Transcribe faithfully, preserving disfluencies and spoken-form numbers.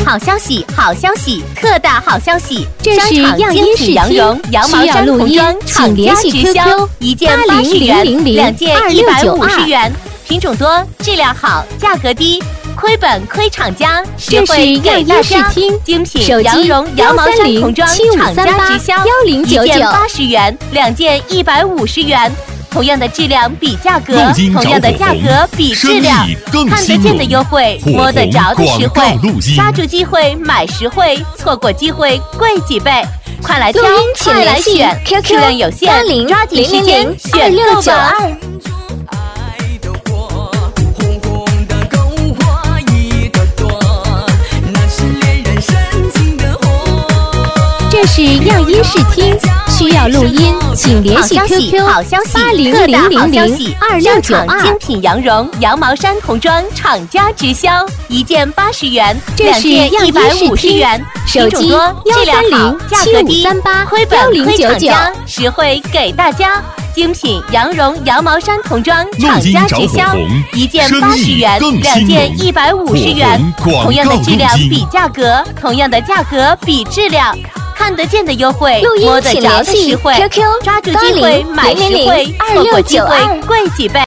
好消息，好消息，特大好消息！ 这是样音试听， 羊绒、羊毛衫童装厂家直销，一件八十元，两件一百五十元，品种多，质量好，价格低。 亏本亏厂家，实惠给大家。精品羊绒、羊毛衫童装厂家直销，一件八十元，两件一百五十元。同样的质量比价格，同样的价格比质量，看得见的优惠，摸得着的实惠。抓住机会买实惠，错过机会贵几倍。快来挑，快来选，数量有限，抓紧时间选购吧。 这是样音试听，需要录音，请联系 Q Q 八零零零零二六九二。 精品羊绒、羊毛衫童装厂家直销，一件八十元，两件一百五十元。 手机幺三零七五三八幺零九九， 实惠给大家。 精品羊绒、羊毛衫童装厂家直销，一件八十元，两件一百五十元。同样的质量比价格，同样的价格比质量，看得见的优惠，摸得着的实惠。抓住机会买实惠，错过机会贵几倍。